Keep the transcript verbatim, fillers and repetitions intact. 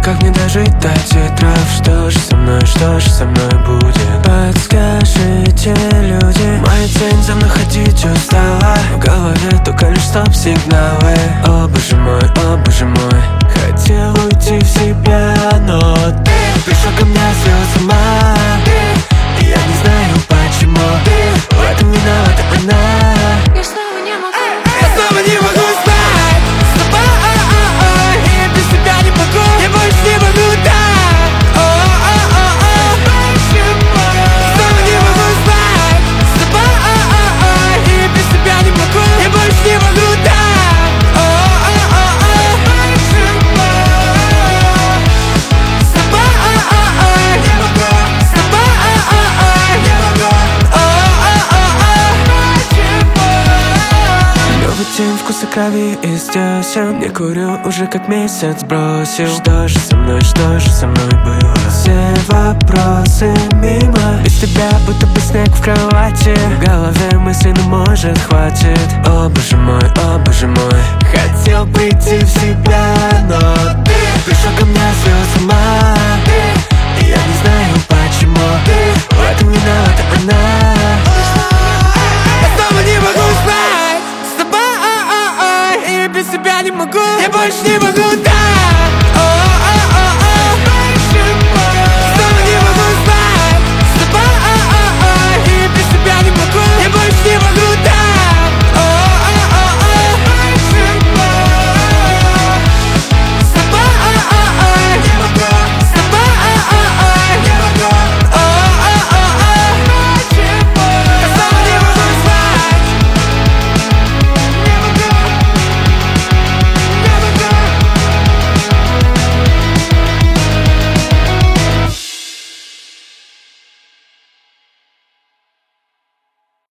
как мне дожить до титров? Что же со мной, что же со мной будет? Подскажите, люди. Моя тень за мной ходить устала. В голове только лишь стоп-сигналы. О боже мой, о боже мой. Хотел уйти в себя, но ты пришел ко мне, свел с ума. И я не знаю почему. В этом виновата она. Я снова не могу. Я снова не могу спать с тобой. Я без тебя не могу. Я больше не могу так. Снова не могу спать с тобой. Я без тебя не могу. Я больше не могу так. Тень вкуса крови из десен. Не курю уже как месяц бросил. Что же со мной, что же со мной было? Все вопросы мимо. Без тебя будто бы снег в кровати. В голове мысли, ну может хватит. О боже мой, о боже мой. Хотел прийти в себя, но ты